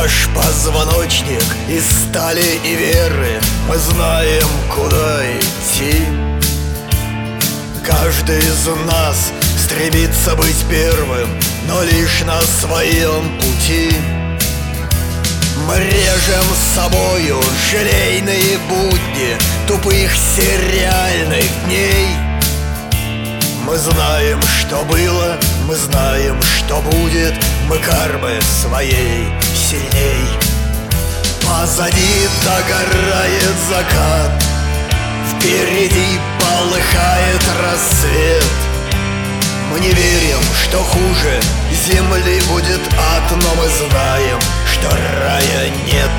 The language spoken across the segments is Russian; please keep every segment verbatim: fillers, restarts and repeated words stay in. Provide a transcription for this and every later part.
Наш позвоночник из стали и веры. Мы знаем, куда идти. Каждый из нас стремится быть первым, но лишь на своем пути. Мы режем с собою желейные будни тупых сериальных дней. Мы знаем, что было, мы знаем, что будет. Мы кармы своей сильней. Позади догорает закат, впереди полыхает рассвет. Мы не верим, что хуже земли будет ад, но мы знаем, что рая нет.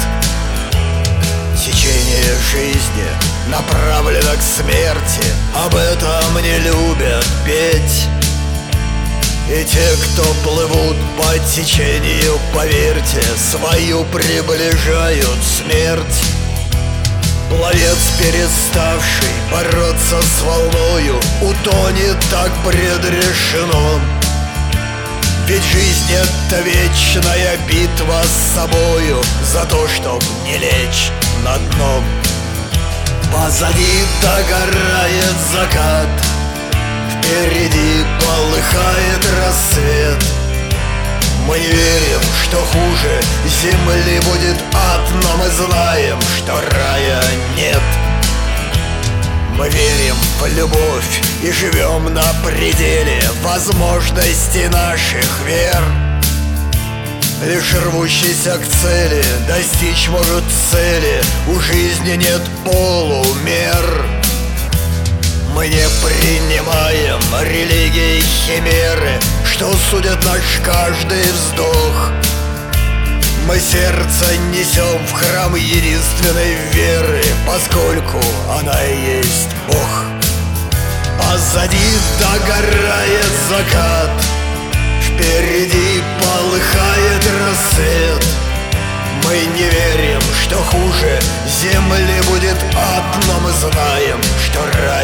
Течение жизни направлено к смерти, об этом не любят петь. И те, кто плывут по течению, поверьте, свою приближают смерть. Пловец, переставший бороться с волною, утонет, так предрешено. Ведь жизнь — это вечная битва с собою за то, чтоб не лечь на дно. Позади догорает закат, впереди полыхает рассвет. Мы не верим, что хуже земли будет ад, но мы знаем, что рая нет. Мы верим в любовь и живем на пределе возможностей наших вер. Лишь рвущийся к цели достичь может цели, у жизни нет полумер. Мы не принимаем религии химеры, что судят наш каждый вздох. Мы сердце несем в храм единственной веры, поскольку она и есть Бог. Позади догорает закат, впереди полыхает рассвет. Мы не верим, что хуже земли будет ад, но мы знаем, что рай